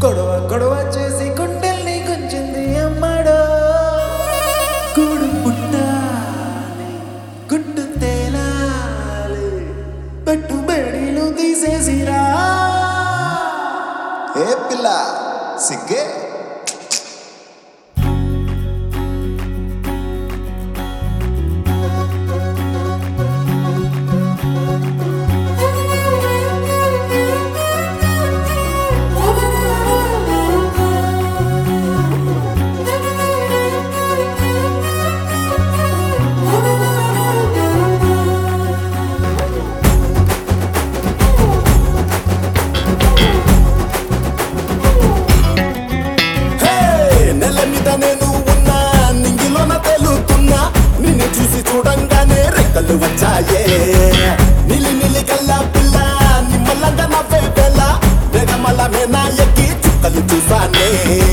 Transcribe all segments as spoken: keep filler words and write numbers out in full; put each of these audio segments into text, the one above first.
గొడవ గొడవ చేసి గుండెల్ని గుంజింది అమ్మడో. గూడు పుట్టాలి గుట్టు తేలాలి పట్టు బేడీలు తీసేసిరా. ఏ పిల్ల సిగ్గే నేను ఉన్నా నింగిలోన తెలుతున్నా నిన్ను చూసి చూడంగానే రెక్కలు వచ్చాయే. నిలి నిలి కల్లా పిల్ల నిమ్మలంగా నవ్వే పిల్ల వేగమల మేనా ఎక్కి చుక్కలు చూసానే.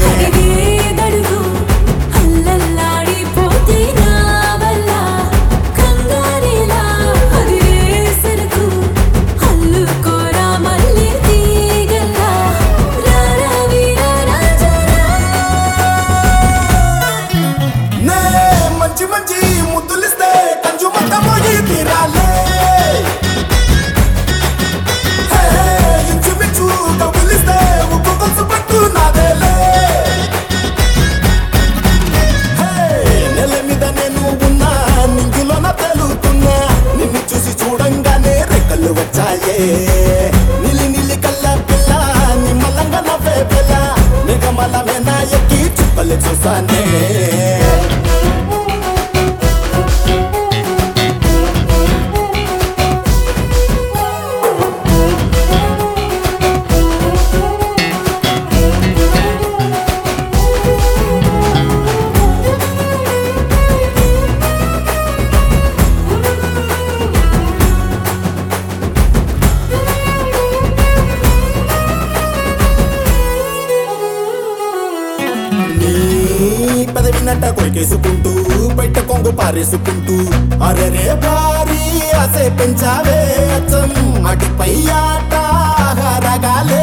మంచి మంచి ముద్దులిస్తే కంచు మంట పోయి తీరాలే. ఇంచుమించు కబులిస్తే ఉప్పు కొంచెం పట్టు నాదేలే. నెల మీద నేను ఉన్నా నింగిలోన తెలుతున్నా నిన్ను చూసి చూడంగానే రెక్కలు వచ్చాయే. నిలి నిలి కల్ల పిల్ల నిమ్మలంగా నవ్వే పిల్ల నిగమల మేనా ఎక్కి చుక్కలు చూసానే. పదవినట్ట కొరికేసుకుంటూ బయట కొంగు పారేసుకుంటూ అరెరే భారీ ఆసే పెంచావే అచ్చం అటుపై ఆట రగాలే.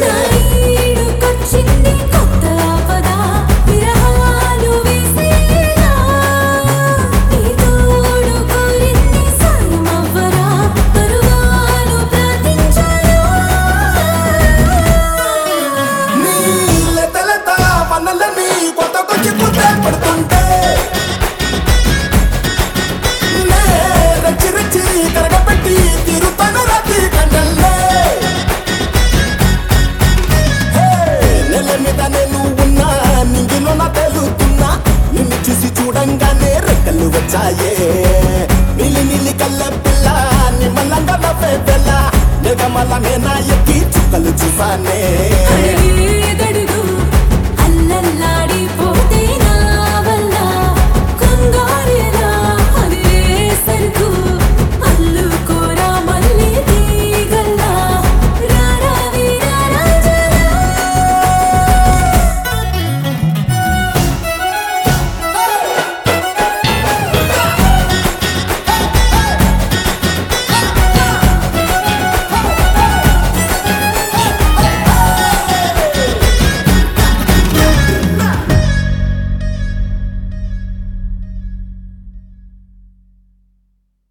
పడుతుంటే రచ్చి రచ్చి కరగపెట్టి తిరుతాను రాత్రి కండల్లే. నెల మీద నేను ఉన్నా నింగిలోన తెలుతున్నా నిన్ను చూసి చూడంగానే రెక్కలు వచ్చాయే. నిలి నిలి కల్ల పిల్ల నిమ్మలంగా నవ్వే పిల్ల నిగమల మేనా ఎక్కి చుక్కలు చూసానే.